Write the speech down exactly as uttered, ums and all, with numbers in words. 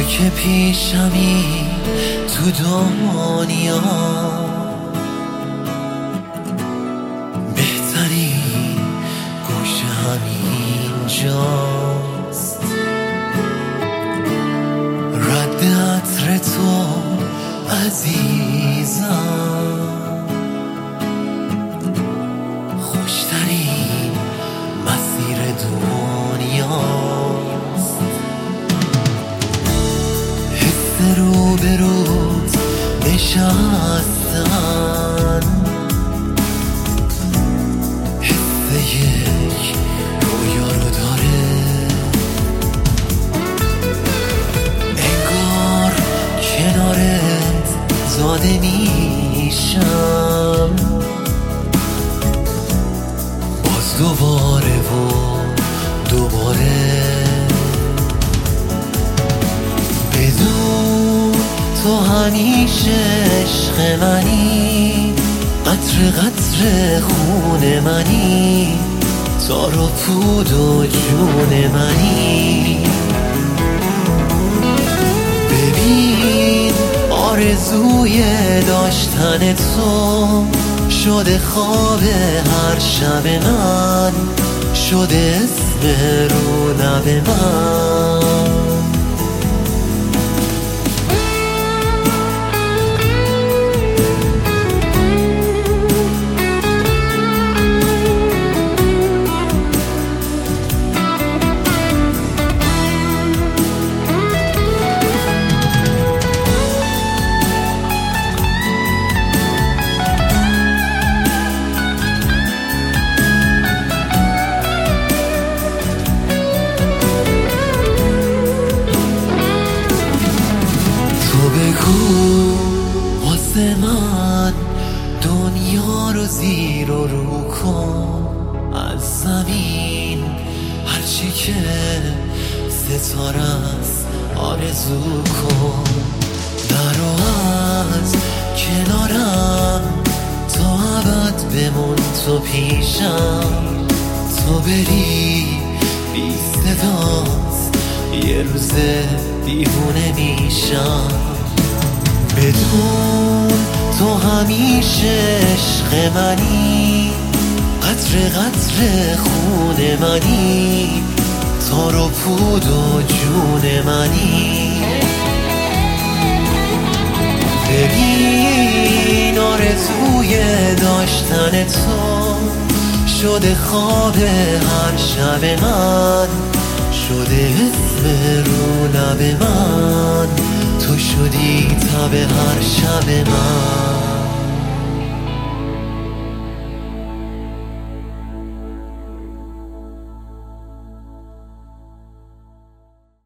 که پیشمی تو دنیا، بهترین گوشه همین جاست. رد عطر تو عزیزم، خوشترین مسیر دنیاست. حس رو به روت نشستن، حس یک رویا رو داره، انگار کنارت زاده میشم باز دوباره و دوباره. بدون تو همیشه عشق منی، قطر قطر خون منی، تار و پود و جون منی. ببین آرزوی داشتن تو شده خواب هر شب من، شده اسم رو لب من. بگو واسه من دنیا رو زیر و رو کن، از زمین هرچی که ستاره است آرزو کن. نرو از کنارم تا ابد بمون تو پیشم، تو بری بی صدات یه روز دیوونه میشم. بدون تو همیشه عشق منی، قطر قطر خون منی، تار و پود و جون منی. ببین آرزوی داشتن تو شده خواب هر شب من، شده اسم رو لب من، تو شدی تب هر شب من.